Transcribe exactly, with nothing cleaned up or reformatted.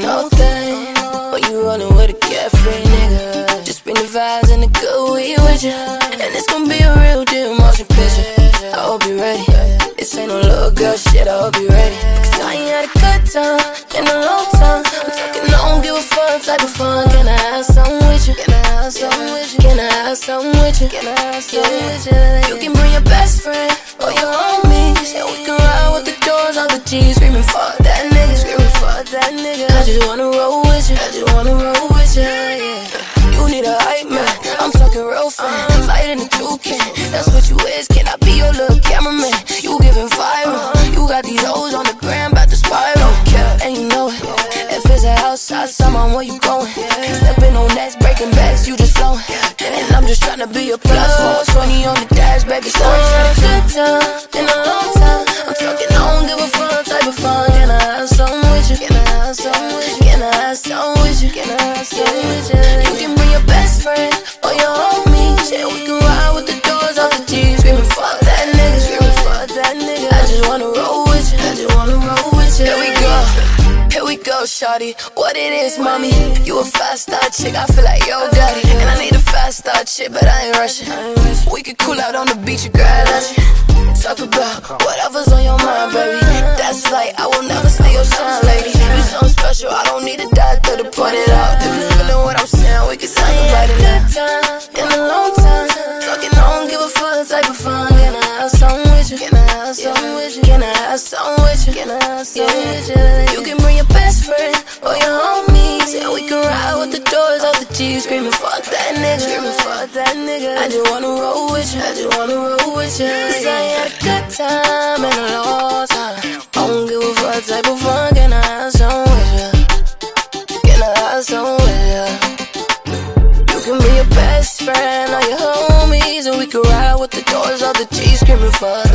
no thing, but you rollin' with a carefree nigga. Just bring the vibes and the good weed with ya, and it's gon' be a real deal motion picture. I hope you ready. This ain't no little girl shit, I hope you ready. Cause I ain't had a good time in a long time. I'm talking, I don't give a fuck type of fun. Can I have something with you? Can I have something with you? Can I have something with you? Can I have something with you? You can bring your best friend or your homies, and we can ride with the doors out the G, screaming fuck that nigga, screaming fuck that nigga. I just wanna roll with you, I just wanna roll with you, yeah. You need a hype man, I'm talking real fan, light in the toucan, that's what you is. Can I be your little cameraman? You giving viral, you got these hoes on the gram, bout to spiral, and you know it. If it's a house outside, mom, where you going? Stepping on nets, breaking backs, you just flowing, and I'm just tryna be a plus. four twenty on the dash, baby, so I had a good time in a long time. I'm talking, I don't give a fuck type of fun. Can I have something with you? Can I have something with you? Can I have something with you? Can I have something with you? You can bring your best friend or your homies, and we can ride with the doors off the G, screaming fuck that nigga, screaming fuck that nigga. I just wanna roll with you, I just wanna roll with you. Here we go. Here we go, shawty, what it is, mommy? You a fast star chick, I feel like yo daddy. And I need a fast star chick, but I ain't rushing. We could cool out on the beach, you girl, that's it. Talk about whatever's on your mind, baby. That's like, I will never steal your shine, lady. You something special, I don't need a doctor to point it out. If you feeling what I'm saying, we can talk about it now. Time in a long time, talking, I don't give a fuck type of fun. Can I have something with you? Can I have something with you? Can I have something with you? Can I have something with you? You can bring your best friend or your homies, and we can ride with the doors off the G, screaming fuck that nigga, screaming fuck that nigga. I just wanna roll with you, I just wanna roll with you. Cause I ain't had a good time in a long time. I don't give a fuck type of fun. Can I have some with you? Can I have some with you? You can be your best friend or your homies, and we can ride with the doors off the G, screaming fuck